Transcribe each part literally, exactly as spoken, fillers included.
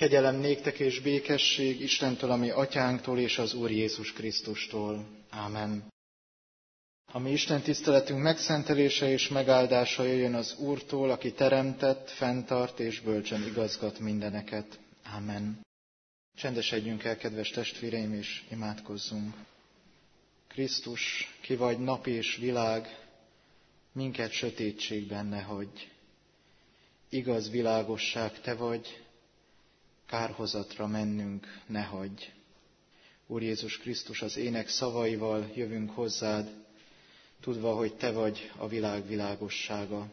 Kegyelem néktek és békesség Istentől, ami atyánktól és az Úr Jézus Krisztustól. Ámen. A mi Isten tiszteletünk megszentelése és megáldása jöjjön az Úrtól, aki teremtett, fenntart és bölcsen igazgat mindeneket. Ámen. Csendesedjünk el, kedves testvéreim, és imádkozzunk. Krisztus, ki vagy nap és világ, minket sötétségben ne hagyj. Igaz világosság te vagy, kárhozatra mennünk ne hagyj. Úr Jézus Krisztus, az ének szavaival jövünk hozzád, tudva, hogy te vagy a világ világossága.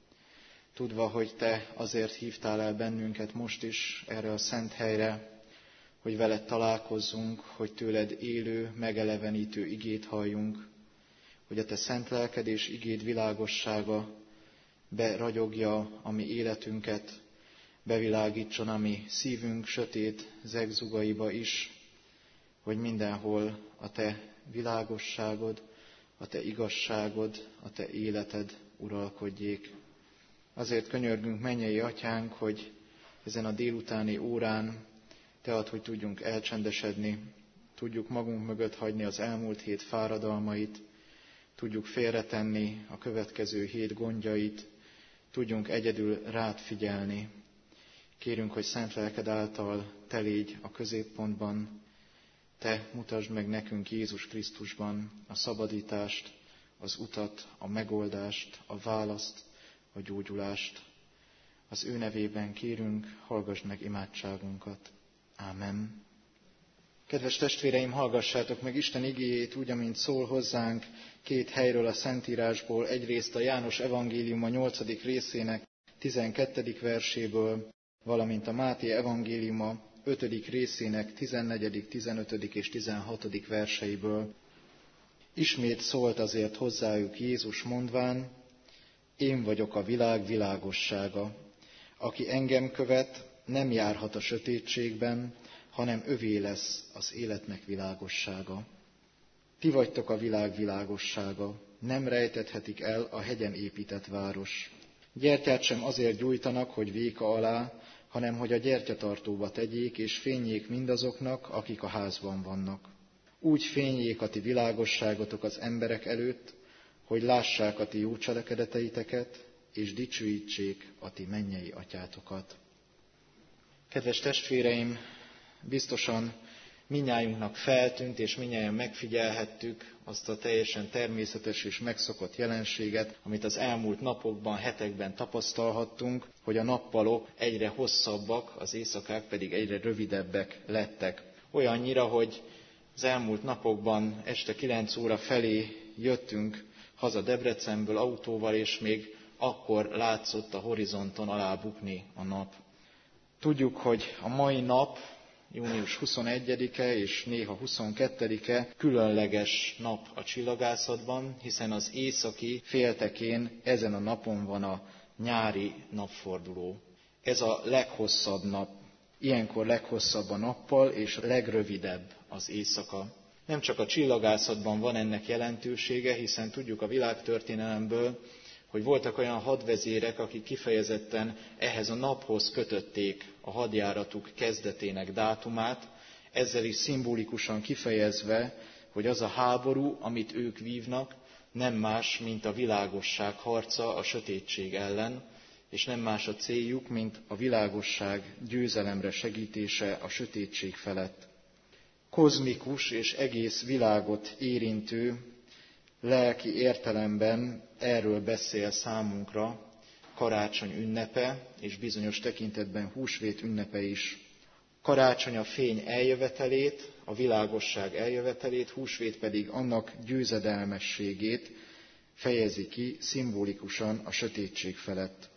Tudva, hogy te azért hívtál el bennünket most is erre a szent helyre, hogy veled találkozzunk, hogy tőled élő, megelevenítő igét halljunk, hogy a te szent lelked és igéd világossága beragyogja a mi életünket, bevilágítson a mi szívünk sötét zegzugaiba is, hogy mindenhol a te világosságod, a te igazságod, a te életed uralkodjék. Azért könyörgünk, mennyei atyánk, hogy ezen a délutáni órán te add, hogy tudjunk elcsendesedni, tudjuk magunk mögött hagyni az elmúlt hét fáradalmait, tudjuk félretenni a következő hét gondjait, tudjunk egyedül rád figyelni. Kérünk, hogy szent lelked által te légy a középpontban, te mutasd meg nekünk Jézus Krisztusban a szabadítást, az utat, a megoldást, a választ, a gyógyulást. Az ő nevében kérünk, hallgass meg imádságunkat. Ámen. Kedves testvéreim, hallgassátok meg Isten igéjét úgy, amint szól hozzánk két helyről a Szentírásból, egyrészt a János evangéliuma nyolcadik részének tizenkettedik verséből, valamint a Máté evangéliuma ötödik részének tizennegyedik, tizenötödik és tizenhatodik verseiből. Ismét szólt azért hozzájuk Jézus mondván: én vagyok a világ világossága. Aki engem követ, nem járhat a sötétségben, hanem övé lesz az életnek világossága. Ti vagytok a világ világossága, nem rejtethetik el a hegyen épített város. Gyertyát sem azért gyújtanak, hogy véka alá, hanem hogy a gyertyatartóba tegyék, és fényjék mindazoknak, akik a házban vannak. Úgy fényjék a ti világosságotok az emberek előtt, hogy lássák a ti jó cselekedeteiteket, és dicsőítsék a ti mennyei atyátokat. Kedves testvéreim, biztosan mindnyájunknak feltűnt, és mindnyájan megfigyelhettük azt a teljesen természetes és megszokott jelenséget, amit az elmúlt napokban, hetekben tapasztalhattunk, hogy a nappalok egyre hosszabbak, az éjszakák pedig egyre rövidebbek lettek. Olyannyira, hogy az elmúlt napokban este kilenc óra felé jöttünk haza Debrecenből autóval, és még akkor látszott a horizonton alábukni a nap. Tudjuk, hogy a mai nap, június huszonegyedike és néha huszonkettedike különleges nap a csillagászatban, hiszen az északi féltekén ezen a napon van a nyári napforduló. Ez a leghosszabb nap. Ilyenkor leghosszabb a nappal, és legrövidebb az éjszaka. Nem csak a csillagászatban van ennek jelentősége, hiszen tudjuk a világtörténelemből, hogy voltak olyan hadvezérek, akik kifejezetten ehhez a naphoz kötötték a hadjáratuk kezdetének dátumát, ezzel is szimbolikusan kifejezve, hogy az a háború, amit ők vívnak, nem más, mint a világosság harca a sötétség ellen, és nem más a céljuk, mint a világosság győzelemre segítése a sötétség felett. Kozmikus és egész világot érintő, lelki értelemben erről beszél számunkra karácsony ünnepe, és bizonyos tekintetben húsvét ünnepe is. Karácsony a fény eljövetelét, a világosság eljövetelét, húsvét pedig annak győzedelmességét fejezi ki szimbolikusan a sötétség felett.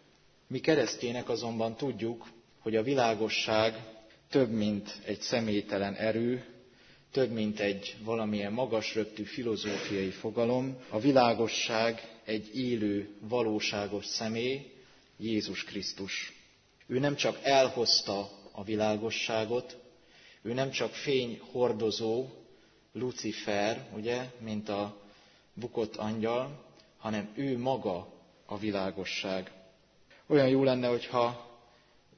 Mi keresztények azonban tudjuk, hogy a világosság több, mint egy személytelen erő, több, mint egy valamilyen magas röptű filozófiai fogalom. A világosság egy élő, valóságos személy, Jézus Krisztus. Ő nem csak elhozta a világosságot, ő nem csak fényhordozó, Lucifer, ugye, mint a bukott angyal, hanem ő maga a világosság. Olyan jó lenne, hogyha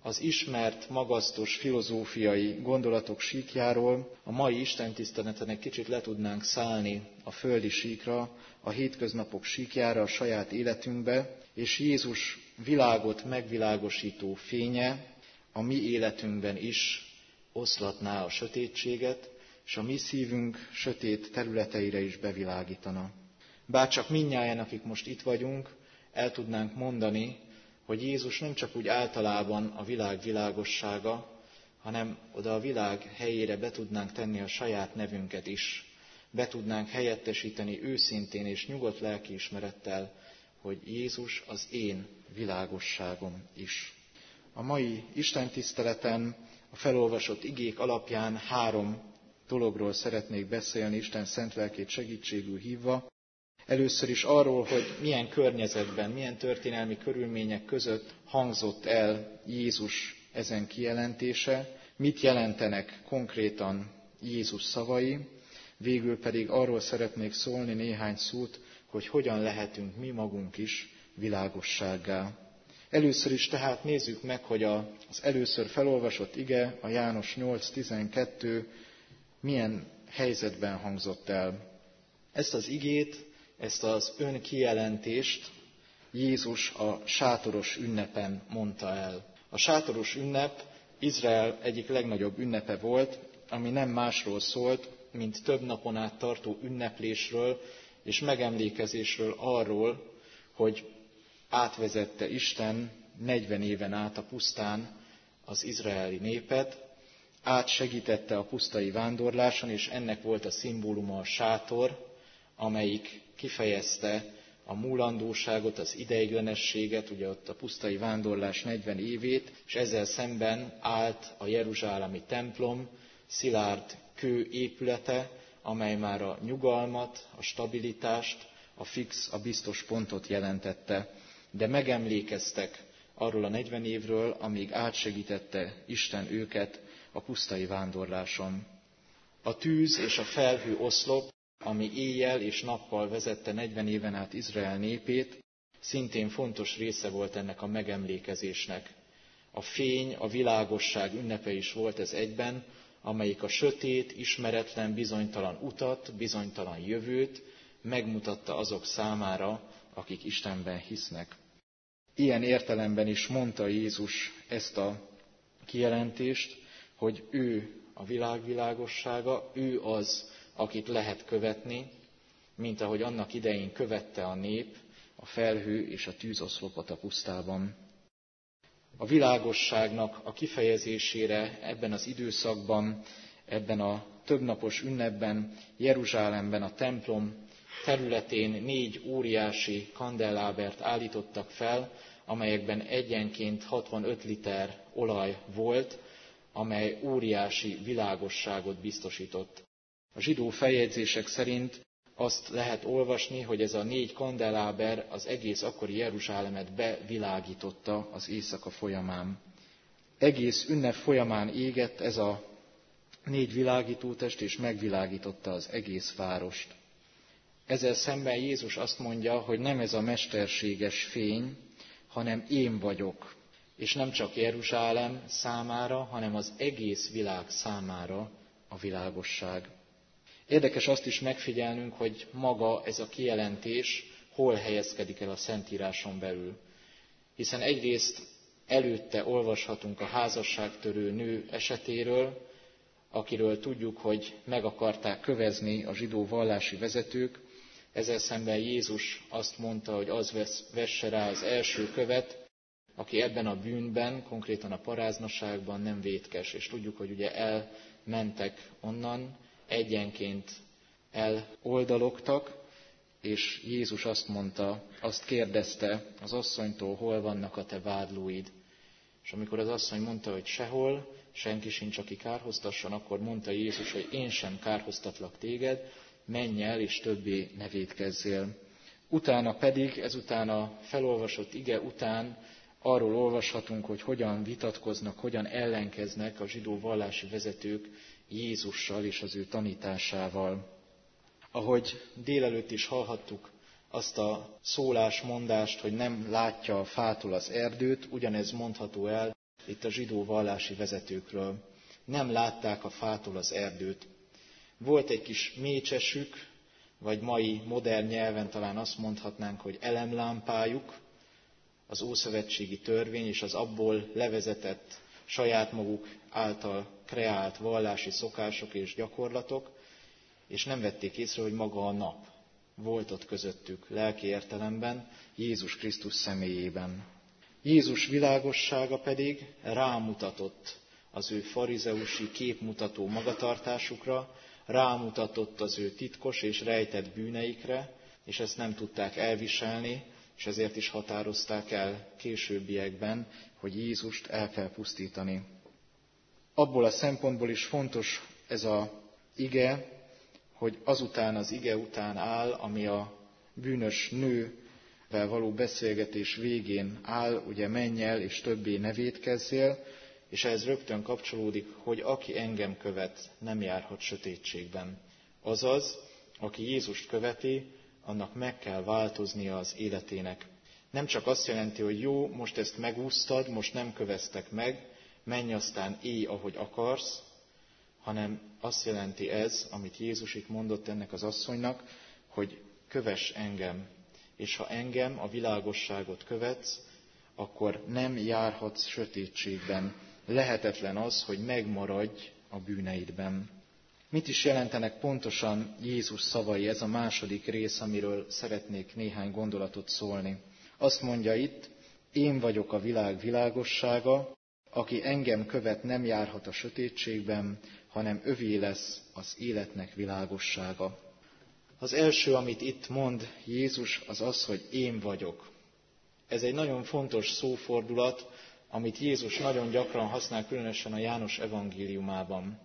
az ismert, magasztos filozófiai gondolatok síkjáról a mai istentiszteleten egy kicsit le tudnánk szállni a földi síkra, a hétköznapok síkjára, a saját életünkbe, és Jézus világot megvilágosító fénye a mi életünkben is oszlatná a sötétséget, és a mi szívünk sötét területeire is bevilágítana. Bárcsak mindnyájan, akik most itt vagyunk, el tudnánk mondani, hogy Jézus nem csak úgy általában a világ világossága, hanem oda a világ helyére be tudnánk tenni a saját nevünket is. Be tudnánk helyettesíteni őszintén és nyugodt lelkiismerettel, hogy Jézus az én világosságom is. A mai istentiszteleten a felolvasott igék alapján három dologról szeretnék beszélni, Isten szent lelkét segítségül hívva. Először is arról, hogy milyen környezetben, milyen történelmi körülmények között hangzott el Jézus ezen kijelentése, mit jelentenek konkrétan Jézus szavai, végül pedig arról szeretnék szólni néhány szót, hogy hogyan lehetünk mi magunk is világossággá. Először is tehát nézzük meg, hogy az először felolvasott ige, a János nyolc tizenkettő milyen helyzetben hangzott el. Ezt az igét, ezt az önkijelentést Jézus a sátoros ünnepen mondta el. A sátoros ünnep Izrael egyik legnagyobb ünnepe volt, ami nem másról szólt, mint több napon át tartó ünneplésről és megemlékezésről arról, hogy átvezette Isten negyven éven át a pusztán az izraeli népet, átsegítette a pusztai vándorláson, és ennek volt a szimbóluma a sátor, amelyik kifejezte a múlandóságot, az ideiglenességet, ugye ott a pusztai vándorlás negyven évét, és ezzel szemben állt a jeruzsálemi templom, szilárd kő épülete, amely már a nyugalmat, a stabilitást, a fix, a biztos pontot jelentette. De megemlékeztek arról a negyven évről, amíg átsegítette Isten őket a pusztai vándorláson. A tűz és a felhő oszlop, ami éjjel és nappal vezette negyven éven át Izrael népét, szintén fontos része volt ennek a megemlékezésnek. A fény, a világosság ünnepe is volt ez egyben, amelyik a sötét, ismeretlen, bizonytalan utat, bizonytalan jövőt megmutatta azok számára, akik Istenben hisznek. Ilyen értelemben is mondta Jézus ezt a kijelentést, hogy ő a világ világossága, ő az, akit lehet követni, mint ahogy annak idején követte a nép a felhő és a tűzoszlopot a pusztában. A világosságnak a kifejezésére ebben az időszakban, ebben a többnapos ünnepben, Jeruzsálemben a templom területén négy óriási kandellábert állítottak fel, amelyekben egyenként hatvanöt liter olaj volt, amely óriási világosságot biztosított. A zsidó feljegyzések szerint azt lehet olvasni, hogy ez a négy kandelláber az egész akkori Jeruzsálemet bevilágította az éjszaka folyamán. Egész ünnep folyamán égett ez a négy világítótest, és megvilágította az egész várost. Ezzel szemben Jézus azt mondja, hogy nem ez a mesterséges fény, hanem én vagyok, és nem csak Jeruzsálem számára, hanem az egész világ számára a világosság. Érdekes azt is megfigyelnünk, hogy maga ez a kijelentés hol helyezkedik el a Szentíráson belül. Hiszen egyrészt előtte olvashatunk a házasságtörő nő esetéről, akiről tudjuk, hogy meg akarták kövezni a zsidó vallási vezetők. Ezzel szemben Jézus azt mondta, hogy az vesse rá az első követ, aki ebben a bűnben, konkrétan a paráznaságban nem vétkes. És tudjuk, hogy ugye elmentek onnan, egyenként eloldalogtak, és Jézus azt mondta, azt kérdezte az asszonytól, hol vannak a te vádlóid. És amikor az asszony mondta, hogy sehol, senki sincs, aki kárhoztasson, akkor mondta Jézus, hogy én sem kárhoztatlak téged, menj el, és többé ne vétkezzél. Utána pedig, ezután a felolvasott ige után arról olvashatunk, hogy hogyan vitatkoznak, hogyan ellenkeznek a zsidó vallási vezetők Jézussal és az ő tanításával. Ahogy délelőtt is hallhattuk azt a szólásmondást, hogy nem látja a fától az erdőt, ugyanez mondható el itt a zsidó vallási vezetőkről. Nem látták a fától az erdőt. Volt egy kis mécsesük, vagy mai modern nyelven talán azt mondhatnánk, hogy elemlámpájuk, az ószövetségi törvény és az abból levezetett, saját maguk által kreált vallási szokások és gyakorlatok, és nem vették észre, hogy maga a nap volt ott közöttük lelki értelemben, Jézus Krisztus személyében. Jézus világossága pedig rámutatott az ő farizeusi képmutató magatartásukra, rámutatott az ő titkos és rejtett bűneikre, és ezt nem tudták elviselni, és ezért is határozták el későbbiekben, hogy Jézust el kell pusztítani. Abból a szempontból is fontos ez az ige, hogy azután az ige után áll, ami a bűnös nővel való beszélgetés végén áll, ugye menj el és többé ne vétkezzél, és ehhez rögtön kapcsolódik, hogy aki engem követ, nem járhat sötétségben. Azaz, aki Jézust követi, annak meg kell változnia az életének. Nem csak azt jelenti, hogy jó, most ezt megúsztad, most nem köveztek meg, menj aztán élj, ahogy akarsz, hanem azt jelenti ez, amit Jézus itt mondott ennek az asszonynak, hogy kövess engem, és ha engem, a világosságot követsz, akkor nem járhatsz sötétségben. Lehetetlen az, hogy megmaradj a bűneidben. Mit is jelentenek pontosan Jézus szavai, ez a második rész, amiről szeretnék néhány gondolatot szólni. Azt mondja itt, én vagyok a világ világossága, aki engem követ, nem járhat a sötétségben, hanem övé lesz az életnek világossága. Az első, amit itt mond Jézus, az az, hogy én vagyok. Ez egy nagyon fontos szófordulat, amit Jézus nagyon gyakran használ, különösen a János evangéliumában.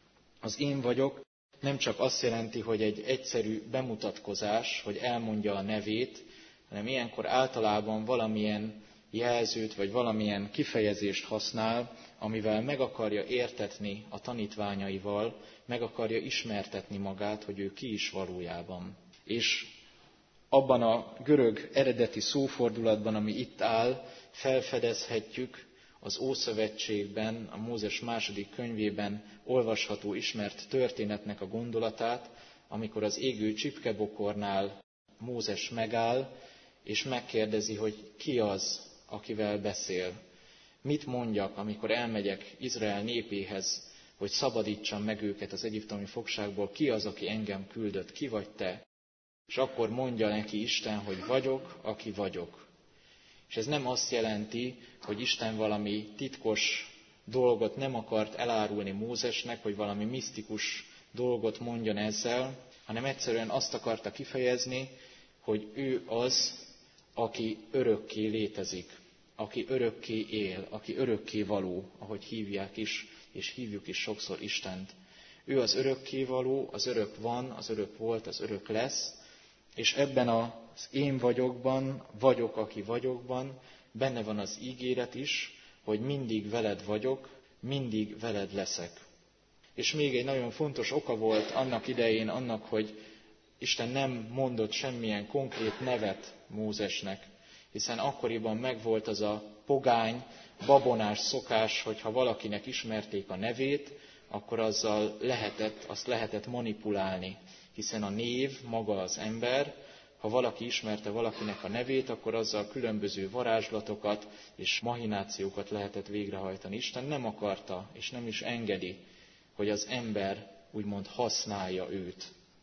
Az én vagyok nem csak azt jelenti, hogy egy egyszerű bemutatkozás, hogy elmondja a nevét, hanem ilyenkor általában valamilyen jelzőt, vagy valamilyen kifejezést használ, amivel meg akarja értetni a tanítványaival, meg akarja ismertetni magát, hogy ő ki is valójában. És abban a görög eredeti szófordulatban, ami itt áll, felfedezhetjük az Ószövetségben, a Mózes második könyvében olvasható, ismert történetnek a gondolatát, amikor az égő csipkebokornál Mózes megáll, és megkérdezi, hogy ki az, akivel beszél. Mit mondjak, amikor elmegyek Izrael népéhez, hogy szabadítsam meg őket az egyiptomi fogságból, ki az, aki engem küldött, ki vagy te? És akkor mondja neki Isten, hogy vagyok, aki vagyok. És ez nem azt jelenti, hogy Isten valami titkos dolgot nem akart elárulni Mózesnek, hogy valami misztikus dolgot mondjon ezzel, hanem egyszerűen azt akarta kifejezni, hogy ő az, aki örökké létezik, aki örökké él, aki örökké való, ahogy hívják is, és hívjuk is sokszor Istent. Ő az örökké való, az örök van, az örök volt, az örök lesz, és ebben az én vagyokban, vagyok, aki vagyokban, benne van az ígéret is, hogy mindig veled vagyok, mindig veled leszek. És még egy nagyon fontos oka volt annak idején annak, hogy Isten nem mondott semmilyen konkrét nevet Mózesnek, hiszen akkoriban megvolt az a pogány, babonás szokás, hogy ha valakinek ismerték a nevét, akkor azzal lehetett, azt lehetett manipulálni, hiszen a név maga az ember, ha valaki ismerte valakinek a nevét, akkor azzal különböző varázslatokat és mahinációkat lehetett végrehajtani. Isten nem akarta, és nem is engedi, hogy az ember úgymond használja őt.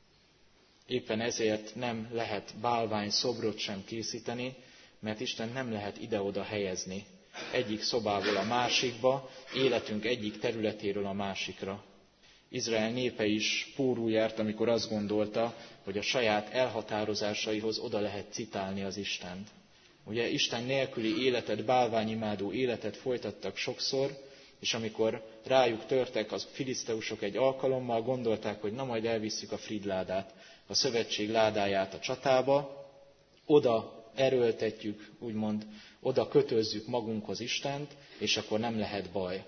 Éppen ezért nem lehet bálvány szobrot sem készíteni, mert Isten nem lehet ide-oda helyezni egyik szobából a másikba, életünk egyik területéről a másikra. Izrael népe is pórul járt, amikor azt gondolta, hogy a saját elhatározásaihoz oda lehet citálni az Istent. Ugye Isten nélküli életet, bálványimádó életet folytattak sokszor, és amikor rájuk törtek az filiszteusok egy alkalommal, gondolták, hogy na majd elvisszük a Fridládát, a szövetség ládáját a csatába, oda erőltetjük, úgymond oda kötözzük magunkhoz Istent, és akkor nem lehet baj.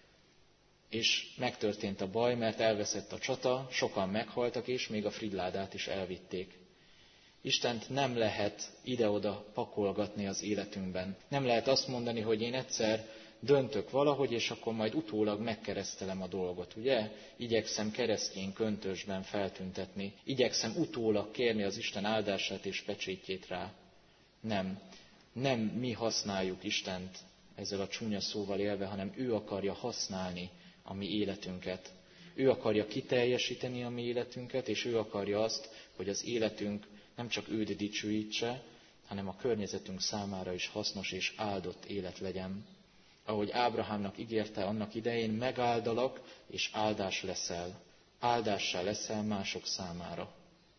És megtörtént a baj, mert elveszett a csata, sokan meghaltak, és még a Fridládát is elvitték. Istent nem lehet ide-oda pakolgatni az életünkben. Nem lehet azt mondani, hogy én egyszer döntök valahogy, és akkor majd utólag megkeresztelem a dolgot, ugye? Igyekszem keresztény köntösben feltüntetni, igyekszem utólag kérni az Isten áldását és pecsétjét rá. Nem, nem mi használjuk Istent ezzel a csúnya szóval élve, hanem ő akarja használni a mi életünket. Ő akarja kiteljesíteni a mi életünket, és ő akarja azt, hogy az életünk nem csak őt dicsőítse, hanem a környezetünk számára is hasznos és áldott élet legyen. Ahogy Ábrahámnak ígérte annak idején, megáldalak, és áldás leszel. Áldássá leszel mások számára.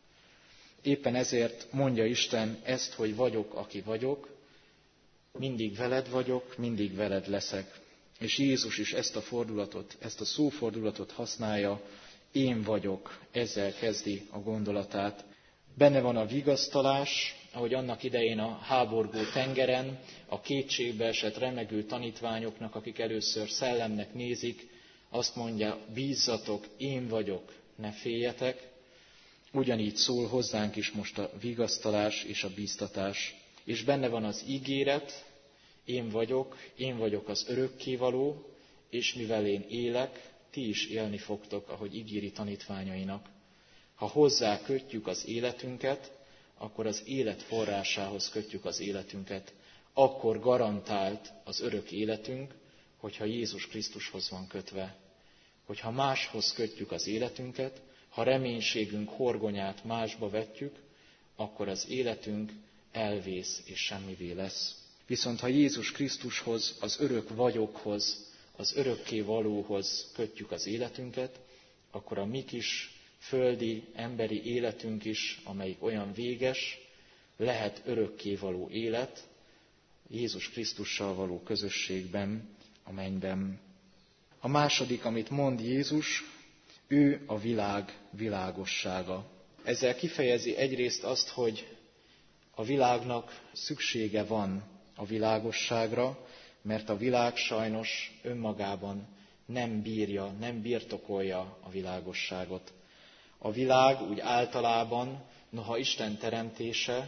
Éppen ezért mondja Isten ezt, hogy vagyok, aki vagyok, mindig veled vagyok, mindig veled leszek. És Jézus is ezt a fordulatot, ezt a szófordulatot használja, én vagyok, ezzel kezdi a gondolatát. Benne van a vigasztalás, ahogy annak idején a háborgó tengeren, a kétségbe esett remegő tanítványoknak, akik először szellemnek nézik, azt mondja, bízzatok, én vagyok, ne féljetek. Ugyanígy szól hozzánk is most a vigasztalás és a bíztatás. És benne van az ígéret, én vagyok, én vagyok az örökkévaló, és mivel én élek, ti is élni fogtok, ahogy ígéri tanítványainak. Ha hozzá kötjük az életünket, akkor az élet forrásához kötjük az életünket. Akkor garantált az örök életünk, hogyha Jézus Krisztushoz van kötve. Hogyha máshoz kötjük az életünket, ha reménységünk horgonyát másba vetjük, akkor az életünk elvész és semmivé lesz. Viszont ha Jézus Krisztushoz, az örök vagyokhoz, az örökké valóhoz kötjük az életünket, akkor a mi kis földi, emberi életünk is, amelyik olyan véges, lehet örökkévaló élet Jézus Krisztussal való közösségben, a mennyben. A második, amit mond Jézus, ő a világ világossága. Ezzel kifejezi egyrészt azt, hogy a világnak szüksége van a világosságra, mert a világ sajnos önmagában nem bírja, nem birtokolja a világosságot. A világ úgy általában, noha Isten teremtése,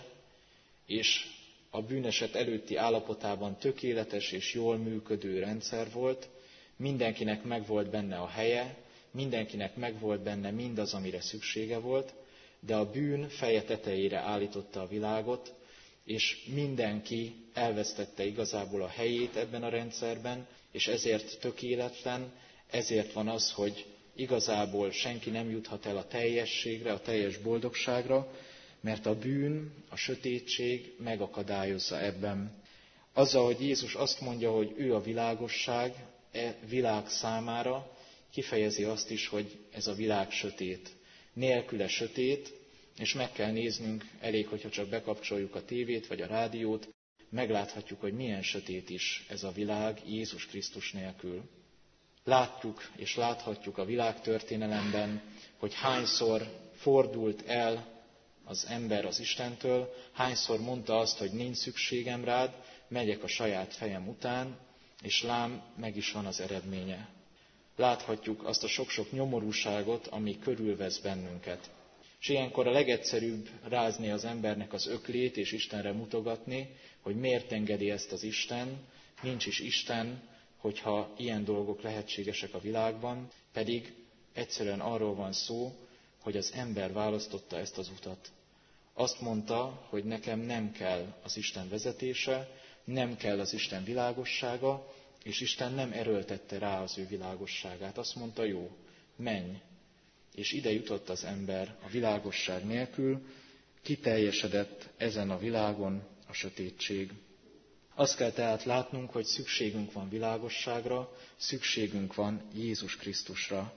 és a bűneset előtti állapotában tökéletes és jól működő rendszer volt, mindenkinek megvolt benne a helye, mindenkinek megvolt benne mindaz, amire szüksége volt, de a bűn feje tetejére állította a világot, és mindenki elvesztette igazából a helyét ebben a rendszerben, és ezért tökéletlen, ezért van az, hogy igazából senki nem juthat el a teljességre, a teljes boldogságra, mert a bűn, a sötétség megakadályozza ebben. Azzal, hogy Jézus azt mondja, hogy ő a világosság, e világ számára, kifejezi azt is, hogy ez a világ sötét. Nélküle sötét, és meg kell néznünk, elég, hogyha csak bekapcsoljuk a tévét vagy a rádiót, megláthatjuk, hogy milyen sötét is ez a világ Jézus Krisztus nélkül. Látjuk és láthatjuk a világtörténelemben, hogy hányszor fordult el az ember az Istentől, hányszor mondta azt, hogy nincs szükségem rád, megyek a saját fejem után, és lám, meg is van az eredménye. Láthatjuk azt a sok-sok nyomorúságot, ami körülvesz bennünket. És ilyenkor a legegyszerűbb rázni az embernek az öklét, és Istenre mutogatni, hogy miért engedi ezt az Isten, nincs is Isten, hogyha ilyen dolgok lehetségesek a világban, pedig egyszerűen arról van szó, hogy az ember választotta ezt az utat. Azt mondta, hogy nekem nem kell az Isten vezetése, nem kell az Isten világossága, és Isten nem erőltette rá az ő világosságát. Azt mondta, jó, menj. És ide jutott az ember a világosság nélkül, kiteljesedett ezen a világon a sötétség. Azt kell tehát látnunk, hogy szükségünk van világosságra, szükségünk van Jézus Krisztusra,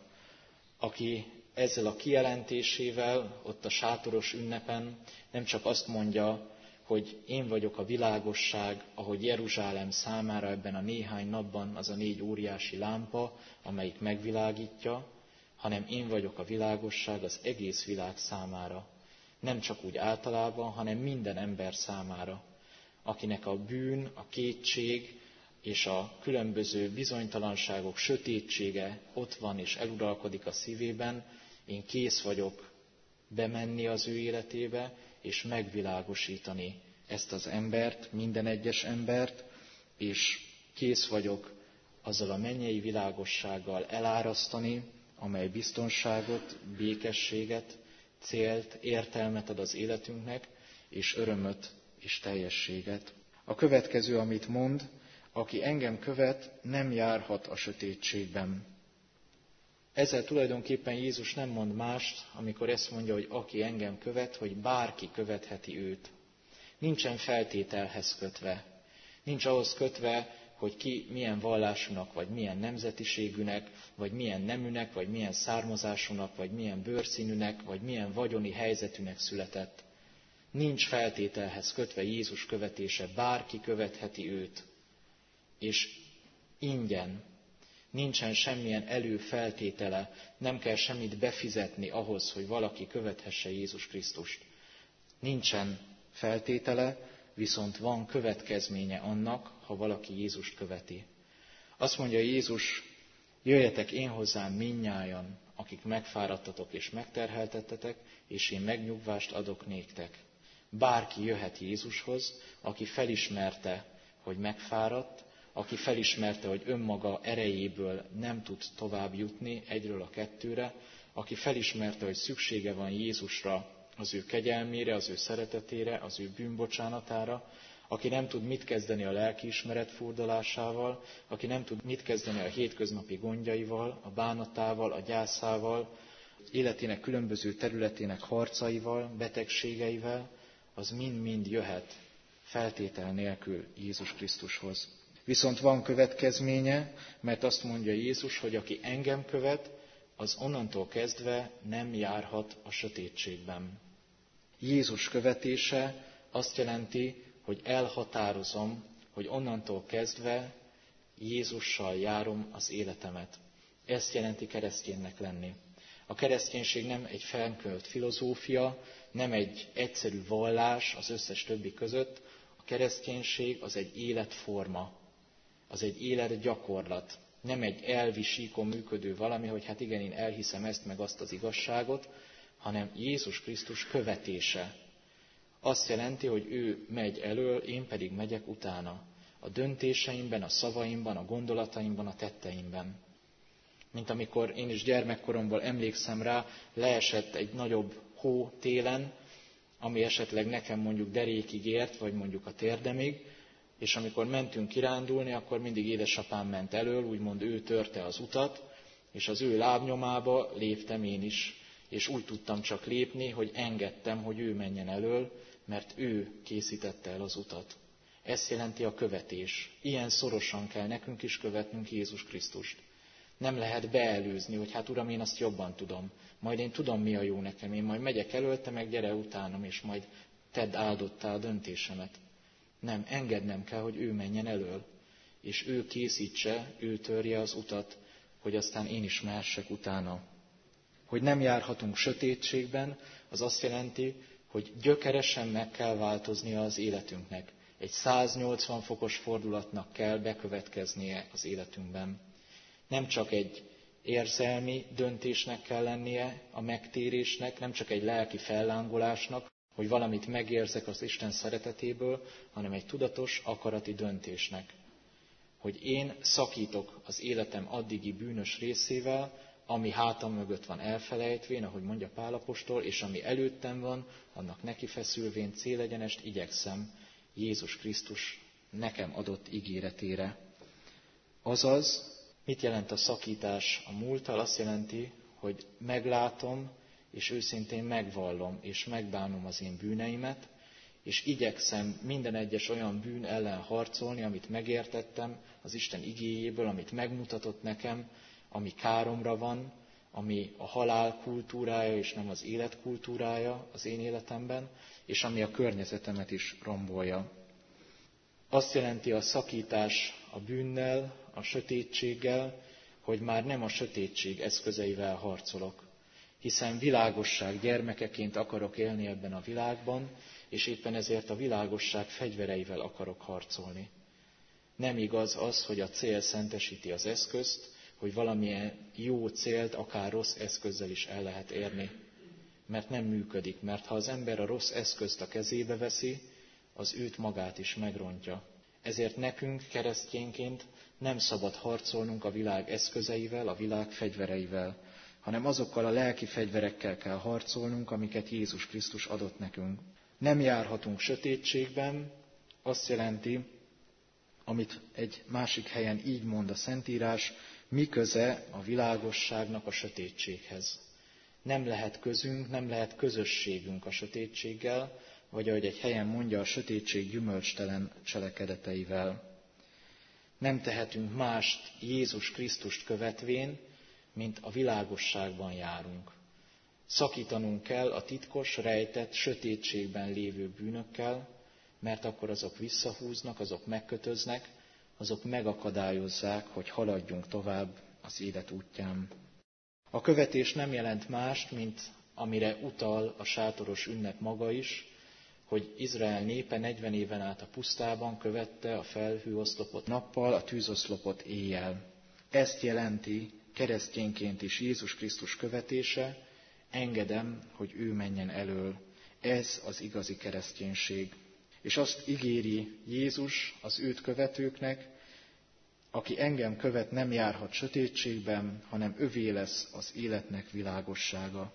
aki ezzel a kijelentésével ott a sátoros ünnepen nem csak azt mondja, hogy én vagyok a világosság, ahogy Jeruzsálem számára ebben a néhány napban az a négy óriási lámpa, amelyik megvilágítja, hanem én vagyok a világosság az egész világ számára. Nem csak úgy általában, hanem minden ember számára, akinek a bűn, a kétség és a különböző bizonytalanságok sötétsége ott van és eluralkodik a szívében, én kész vagyok bemenni az ő életébe, és megvilágosítani ezt az embert, minden egyes embert, és kész vagyok azzal a mennyei világossággal elárasztani, amely biztonságot, békességet, célt, értelmet ad az életünknek, és örömöt és teljességet. A következő, amit mond, aki engem követ, nem járhat a sötétségben. Ezzel tulajdonképpen Jézus nem mond mást, amikor ezt mondja, hogy aki engem követ, hogy bárki követheti őt. Nincsen feltételhez kötve. Nincs ahhoz kötve, hogy ki milyen vallásúnak, vagy milyen nemzetiségűnek, vagy milyen neműnek, vagy milyen származásúnak, vagy milyen bőrszínűnek, vagy milyen vagyoni helyzetűnek született. Nincs feltételhez kötve Jézus követése, bárki követheti őt. És ingyen, nincsen semmilyen előfeltétele, nem kell semmit befizetni ahhoz, hogy valaki követhesse Jézus Krisztust. Nincsen feltétele, viszont van következménye annak, ha valaki Jézust követi. Azt mondja Jézus, jöjjetek én hozzám mindnyájan, akik megfáradtatok és megterheltettetek, és én megnyugvást adok néktek. Bárki jöhet Jézushoz, aki felismerte, hogy megfáradt, aki felismerte, hogy önmaga erejéből nem tud tovább jutni egyről a kettőre, aki felismerte, hogy szüksége van Jézusra, az ő kegyelmére, az ő szeretetére, az ő bűnbocsánatára, aki nem tud mit kezdeni a lelkiismeret furdalásával, aki nem tud mit kezdeni a hétköznapi gondjaival, a bánatával, a gyászával, életének különböző területének harcaival, betegségeivel, az mind-mind jöhet feltétel nélkül Jézus Krisztushoz. Viszont van következménye, mert azt mondja Jézus, hogy aki engem követ, az onnantól kezdve nem járhat a sötétségben. Jézus követése azt jelenti, hogy elhatározom, hogy onnantól kezdve Jézussal járom az életemet. Ezt jelenti kereszténynek lenni. A kereszténység nem egy felkölt filozófia, nem egy egyszerű vallás az összes többi között. A kereszténység az egy életforma, az egy életgyakorlat. Nem egy elvi síkon működő valami, hogy hát igen, én elhiszem ezt meg azt az igazságot, hanem Jézus Krisztus követése. Azt jelenti, hogy ő megy elől, én pedig megyek utána. A döntéseimben, a szavaimban, a gondolataimban, a tetteimben. Mint amikor én is gyermekkoromból emlékszem rá, leesett egy nagyobb hó télen, ami esetleg nekem mondjuk derékig ért, vagy mondjuk a térdemig, és amikor mentünk kirándulni, akkor mindig édesapám ment elől, úgymond ő törte az utat, és az ő lábnyomába léptem én is, és úgy tudtam csak lépni, hogy engedtem, hogy ő menjen elől, mert ő készítette el az utat. Ez jelenti a követés. Ilyen szorosan kell nekünk is követnünk Jézus Krisztust. Nem lehet beelőzni, hogy hát Uram, én azt jobban tudom. Majd én tudom, mi a jó nekem. Én majd megyek elől, te meg gyere utánam, és majd tedd áldottá a döntésemet. Nem, engednem kell, hogy ő menjen elől, és ő készítse, ő törje az utat, hogy aztán én is mehessek utána. Hogy nem járhatunk sötétségben, az azt jelenti, hogy gyökeresen meg kell változnia az életünknek. Egy száznyolcvan fokos fordulatnak kell bekövetkeznie az életünkben. Nem csak egy érzelmi döntésnek kell lennie a megtérésnek, nem csak egy lelki fellángolásnak, hogy valamit megérzek az Isten szeretetéből, hanem egy tudatos, akarati döntésnek. Hogy én szakítok az életem addigi bűnös részével, ami hátam mögött van elfelejtvén, ahogy mondja Pál apostol, és ami előttem van, annak neki feszülvén célegyenest igyekszem Jézus Krisztus nekem adott ígéretére. Azaz, mit jelent a szakítás a múlttal? Azt jelenti, hogy meglátom, és őszintén megvallom, és megbánom az én bűneimet, és igyekszem minden egyes olyan bűn ellen harcolni, amit megértettem az Isten igéjéből, amit megmutatott nekem, ami káromra van, ami a halál kultúrája, és nem az élet kultúrája az én életemben, és ami a környezetemet is rombolja. Azt jelenti a szakítás a bűnnel, a sötétséggel, hogy már nem a sötétség eszközeivel harcolok, hiszen világosság gyermekeként akarok élni ebben a világban, és éppen ezért a világosság fegyvereivel akarok harcolni. Nem igaz az, hogy a cél szentesíti az eszközt, hogy valamilyen jó célt akár rossz eszközzel is el lehet érni. Mert nem működik, mert ha az ember a rossz eszközt a kezébe veszi, az őt magát is megrontja. Ezért nekünk keresztényként nem szabad harcolnunk a világ eszközeivel, a világ fegyvereivel, hanem azokkal a lelki fegyverekkel kell harcolnunk, amiket Jézus Krisztus adott nekünk. Nem járhatunk sötétségben, azt jelenti, amit egy másik helyen így mond a Szentírás, mi köze a világosságnak a sötétséghez. Nem lehet közünk, nem lehet közösségünk a sötétséggel, vagy ahogy egy helyen mondja, a sötétség gyümölcstelen cselekedeteivel. Nem tehetünk mást Jézus Krisztust követvén, mint a világosságban járunk. Szakítanunk kell a titkos, rejtett, sötétségben lévő bűnökkel, mert akkor azok visszahúznak, azok megkötöznek, azok megakadályozzák, hogy haladjunk tovább az élet útján. A követés nem jelent mást, mint amire utal a sátoros ünnep maga is, hogy Izrael népe negyven éven át a pusztában követte a felhőoszlopot nappal, a tűzoszlopot éjjel. Ezt jelenti keresztényként is Jézus Krisztus követése, engedem, hogy ő menjen elől. Ez az igazi kereszténység. És azt ígéri Jézus az őt követőknek, aki engem követ, nem járhat sötétségben, hanem övé lesz az életnek világossága.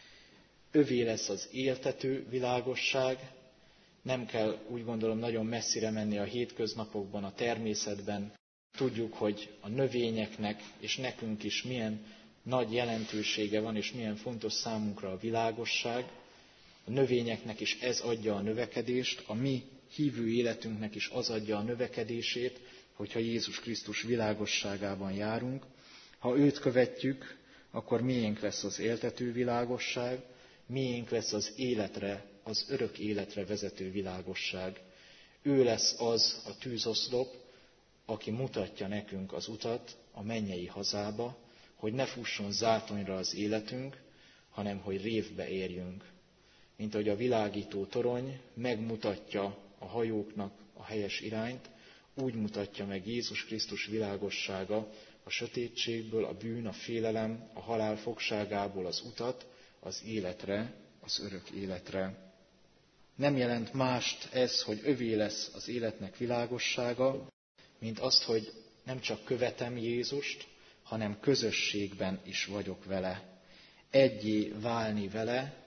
Övé lesz az éltető világosság, nem kell úgy gondolom nagyon messzire menni a hétköznapokban, a természetben. Tudjuk, hogy a növényeknek és nekünk is milyen nagy jelentősége van, és milyen fontos számunkra a világosság. A növényeknek is ez adja a növekedést, a mi hívő életünknek is az adja a növekedését, hogyha Jézus Krisztus világosságában járunk. Ha őt követjük, akkor miénk lesz az éltető világosság, miénk lesz az életre, az örök életre vezető világosság. Ő lesz az a tűzoszlop, aki mutatja nekünk az utat a mennyei hazába, hogy ne fusson zátonyra az életünk, hanem hogy révbe érjünk. Mint ahogy a világító torony megmutatja a hajóknak a helyes irányt, úgy mutatja meg Jézus Krisztus világossága a sötétségből, a bűn, a félelem, a halál fogságából az utat az életre, az örök életre. Nem jelent mást ez, hogy övé lesz az életnek világossága, mint azt, hogy nem csak követem Jézust, hanem közösségben is vagyok vele. Egyé válni vele,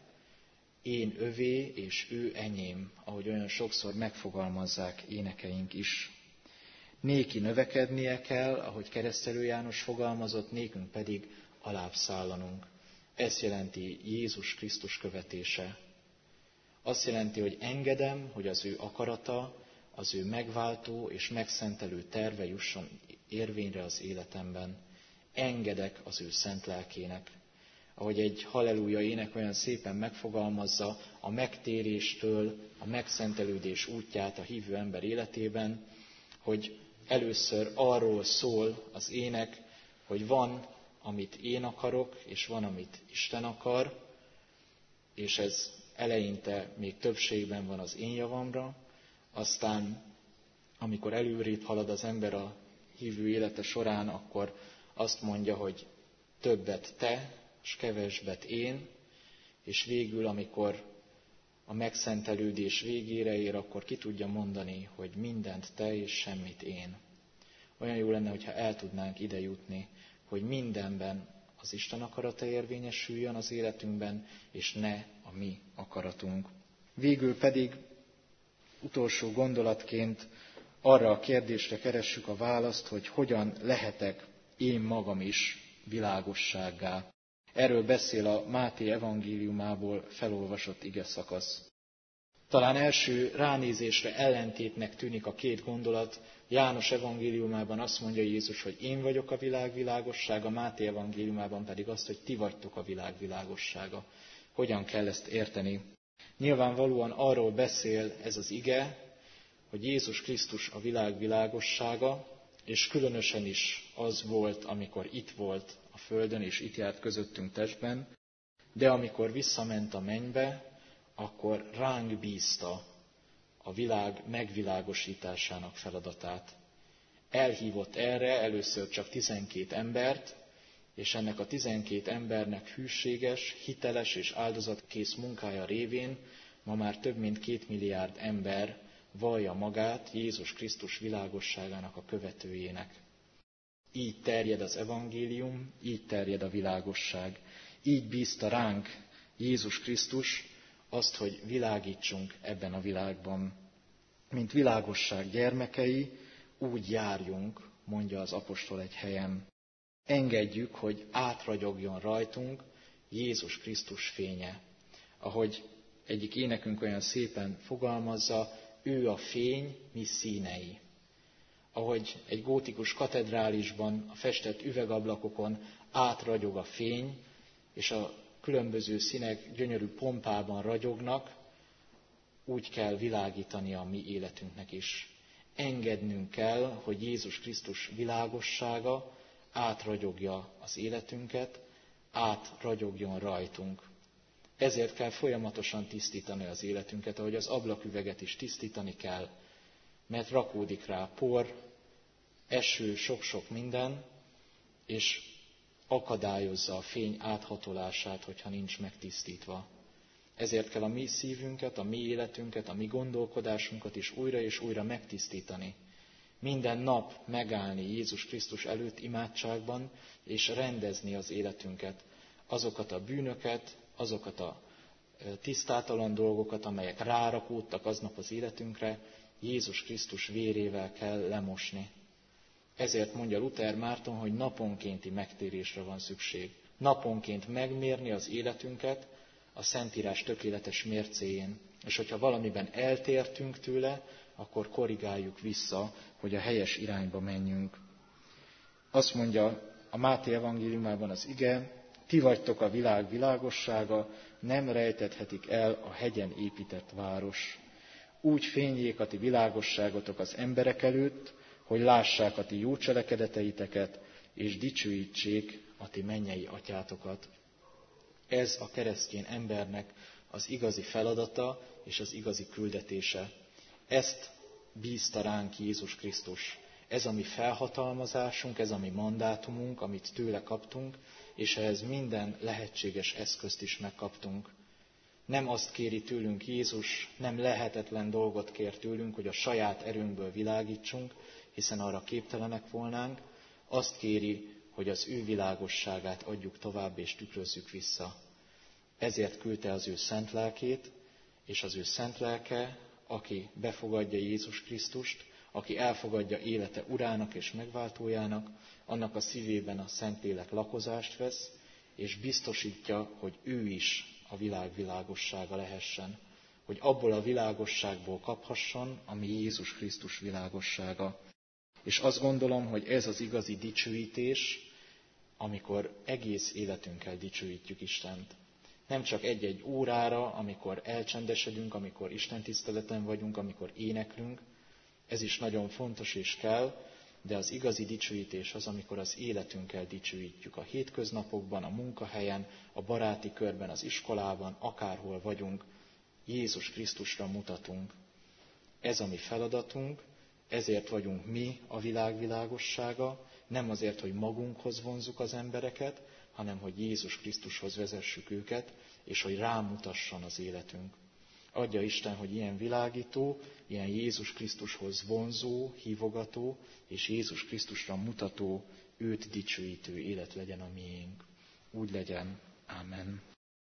én övé és ő enyém, ahogy olyan sokszor megfogalmazzák énekeink is. Néki növekednie kell, ahogy Keresztelő János fogalmazott, nékünk pedig alább szállanunk. Ez jelenti Jézus Krisztus követése. Azt jelenti, hogy engedem, hogy az ő akarata, az ő megváltó és megszentelő terve jusson érvényre az életemben. Engedek az ő szent lelkének. Ahogy egy halleluja ének olyan szépen megfogalmazza, a megtéréstől a megszentelődés útját a hívő ember életében, hogy először arról szól az ének, hogy van, amit én akarok, és van, amit Isten akar, és ez eleinte még többségben van az én javamra, aztán, amikor előrébb halad az ember a hívő élete során, akkor azt mondja, hogy többet te, és kevesebbet én, és végül, amikor a megszentelődés végére ér, akkor ki tudja mondani, hogy mindent te és semmit én. Olyan jó lenne, hogyha el tudnánk ide jutni, hogy mindenben az Isten akarata érvényesüljön az életünkben, és ne a mi akaratunk. Végül pedig utolsó gondolatként arra a kérdésre keressük a választ, hogy hogyan lehetek én magam is világossággá. Erről beszél a Máté evangéliumából felolvasott igeszakasz. Talán első ránézésre ellentétnek tűnik a két gondolat. János evangéliumában azt mondja Jézus, hogy én vagyok a világ világossága, Máté evangéliumában pedig azt, hogy ti vagytok a világ világossága. Hogyan kell ezt érteni? Nyilvánvalóan arról beszél ez az ige, hogy Jézus Krisztus a világ világossága, és különösen is az volt, amikor itt volt a földön, és itt járt közöttünk testben, de amikor visszament a mennybe, akkor ránk bízta a világ megvilágosításának feladatát. Elhívott erre először csak tizenkét embert, és ennek a tizenkét embernek hűséges, hiteles és áldozatkész munkája révén ma már több mint két milliárd ember vallja magát Jézus Krisztus világosságának a követőjének. Így terjed az evangélium, így terjed a világosság. Így bízta ránk Jézus Krisztus azt, hogy világítsunk ebben a világban. Mint világosság gyermekei, úgy járjunk, mondja az apostol egy helyen. Engedjük, hogy átragyogjon rajtunk Jézus Krisztus fénye. Ahogy egyik énekünk olyan szépen fogalmazza, ő a fény, mi színei. Ahogy egy gótikus katedrálisban a festett üvegablakokon átragyog a fény, és a különböző színek gyönyörű pompában ragyognak, úgy kell világítani a mi életünknek is. Engednünk kell, hogy Jézus Krisztus világossága átragyogja az életünket, átragyogjon rajtunk. Ezért kell folyamatosan tisztítani az életünket, ahogy az ablaküveget is tisztítani kell, mert rakódik rá por, eső, sok-sok minden, és akadályozza a fény áthatolását, hogyha nincs megtisztítva. Ezért kell a mi szívünket, a mi életünket, a mi gondolkodásunkat is újra és újra megtisztítani. Minden nap megállni Jézus Krisztus előtt imádságban, és rendezni az életünket. Azokat a bűnöket, azokat a tisztátalan dolgokat, amelyek rárakódtak aznap az életünkre, Jézus Krisztus vérével kell lemosni. Ezért mondja Luther Márton, hogy naponkénti megtérésre van szükség. Naponként megmérni az életünket a Szentírás tökéletes mércéjén. És hogyha valamiben eltértünk tőle, akkor korrigáljuk vissza, hogy a helyes irányba menjünk. Azt mondja a Máté evangéliumában az ige, ti vagytok a világ világossága, nem rejtethetik el a hegyen épített város. Úgy fényjék a ti világosságotok az emberek előtt, hogy lássák a ti jó cselekedeteiteket, és dicsőítsék a ti mennyei atyátokat. Ez a keresztény embernek az igazi feladata és az igazi küldetése. Ezt bízta ránk Jézus Krisztus. Ez a mi felhatalmazásunk, ez a mi mandátumunk, amit tőle kaptunk, és ehhez minden lehetséges eszközt is megkaptunk. Nem azt kéri tőlünk Jézus, nem lehetetlen dolgot kér tőlünk, hogy a saját erőnkből világítsunk, hiszen arra képtelenek volnánk. Azt kéri, hogy az ő világosságát adjuk tovább és tükrözzük vissza. Ezért küldte az ő szent lelkét, és az ő szent lelke, aki befogadja Jézus Krisztust, aki elfogadja élete urának és megváltójának, annak a szívében a Szentlélek lakozást vesz, és biztosítja, hogy ő is a világ világossága lehessen, hogy abból a világosságból kaphasson, ami Jézus Krisztus világossága. És azt gondolom, hogy ez az igazi dicsőítés, amikor egész életünkkel dicsőítjük Istent. Nem csak egy-egy órára, amikor elcsendesedünk, amikor istentiszteleten vagyunk, amikor éneklünk, ez is nagyon fontos és kell, de az igazi dicsőítés az, amikor az életünkkel dicsőítjük. A hétköznapokban, a munkahelyen, a baráti körben, az iskolában, akárhol vagyunk, Jézus Krisztusra mutatunk. Ez a mi feladatunk, ezért vagyunk mi a világ világossága, nem azért, hogy magunkhoz vonzzuk az embereket, hanem hogy Jézus Krisztushoz vezessük őket, és hogy rámutasson az életünk. Adja Isten, hogy ilyen világító, ilyen Jézus Krisztushoz vonzó, hívogató, és Jézus Krisztusra mutató, őt dicsőítő élet legyen a miénk. Úgy legyen. Ámen.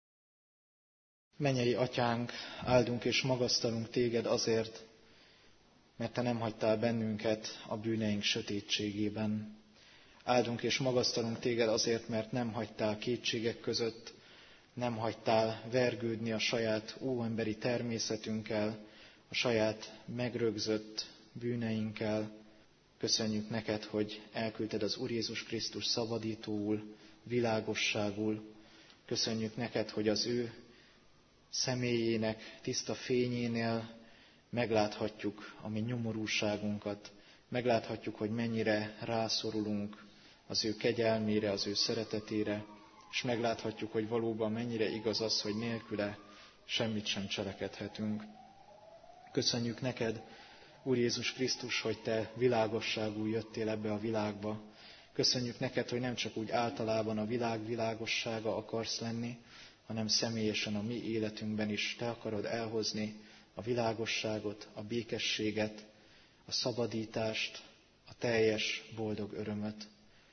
Mennyei Atyánk, áldunk és magasztalunk Téged azért, mert Te nem hagytál bennünket a bűneink sötétségében. Áldunk és magasztalunk Téged azért, mert nem hagytál kétségek között, nem hagytál vergődni a saját óemberi természetünkkel, a saját megrögzött bűneinkkel. Köszönjük neked, hogy elküldted az Úr Jézus Krisztus szabadítóul, világosságul. Köszönjük neked, hogy az ő személyének tiszta fényénél megláthatjuk a mi nyomorúságunkat, megláthatjuk, hogy mennyire rászorulunk az ő kegyelmére, az ő szeretetére, és megláthatjuk, hogy valóban mennyire igaz az, hogy nélküle semmit sem cselekedhetünk. Köszönjük neked, Úr Jézus Krisztus, hogy Te világosságú jöttél ebbe a világba. Köszönjük neked, hogy nem csak úgy általában a világ világossága akarsz lenni, hanem személyesen a mi életünkben is Te akarod elhozni a világosságot, a békességet, a szabadítást, a teljes boldog örömöt.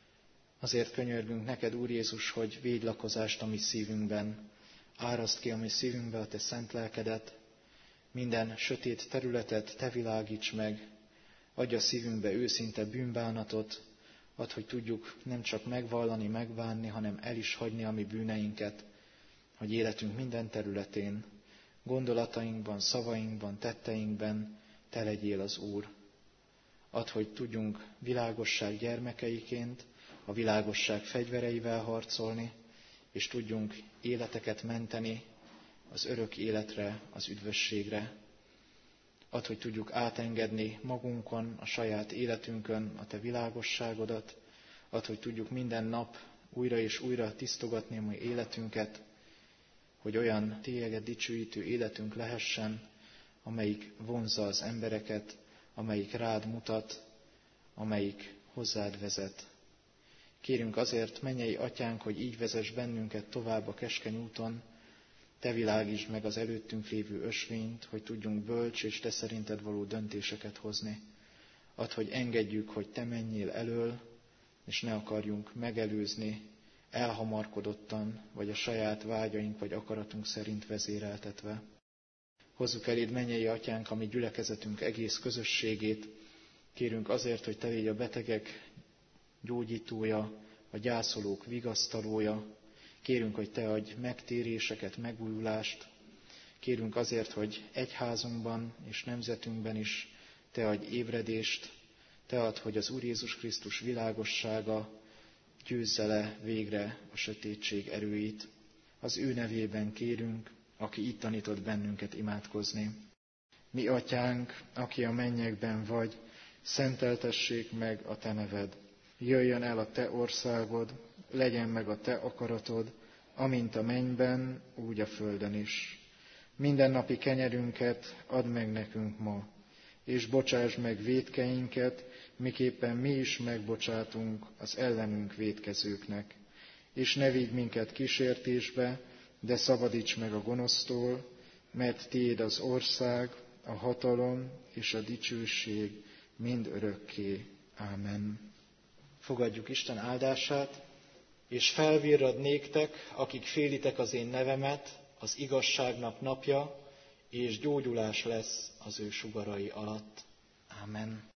Azért könyörgünk neked, Úr Jézus, hogy védj lakozást a mi szívünkben, áraszd ki a mi szívünkbe a te szent lelkedet, minden sötét területet te világíts meg, adj a szívünkbe őszinte bűnbánatot, add, hogy tudjuk nem csak megvallani, megbánni, hanem el is hagyni a mi bűneinket, hogy életünk minden területén, gondolatainkban, szavainkban, tetteinkben te legyél az Úr. Add, hogy tudjunk világosság gyermekeiként, a világosság fegyvereivel harcolni, és tudjunk életeket menteni az örök életre, az üdvösségre. Add, hogy tudjuk átengedni magunkon, a saját életünkön a te világosságodat. Add, hogy tudjuk minden nap újra és újra tisztogatni a mi életünket, hogy olyan téged dicsőítő életünk lehessen, amelyik vonzza az embereket, amelyik rád mutat, amelyik hozzád vezet. Kérünk azért, mennyei Atyánk, hogy így vezess bennünket tovább a keskeny úton, te világítsd meg az előttünk lévő ösvényt, hogy tudjunk bölcs és te szerinted való döntéseket hozni. Add, hogy engedjük, hogy te menjél elől, és ne akarjunk megelőzni, elhamarkodottan, vagy a saját vágyaink vagy akaratunk szerint vezéreltetve. Hozzuk eléd, mennyei Atyánk, a mi gyülekezetünk egész közösségét. Kérünk azért, hogy te légy a betegek gyógyítója, a gyászolók vigasztalója. Kérünk, hogy te adj megtéréseket, megújulást. Kérünk azért, hogy egyházunkban és nemzetünkben is te adj ébredést. Te add, hogy az Úr Jézus Krisztus világossága győzze le végre a sötétség erőit. Az ő nevében kérünk, aki itt tanított bennünket imádkozni. Mi Atyánk, aki a mennyekben vagy, szenteltessék meg a te neved. Jöjjön el a te országod, legyen meg a te akaratod, amint a mennyben, úgy a földön is. Mindennapi kenyerünket add meg nekünk ma, és bocsásd meg vétkeinket, miképpen mi is megbocsátunk az ellenünk vétkezőknek. És ne vigy minket kísértésbe, de szabadíts meg a gonosztól, mert tiéd az ország, a hatalom és a dicsőség mind örökké. Ámen. Fogadjuk Isten áldását, és felvirrad néktek, akik félitek az én nevemet, az igazságnap napja, és gyógyulás lesz az ő sugarai alatt. Ámen.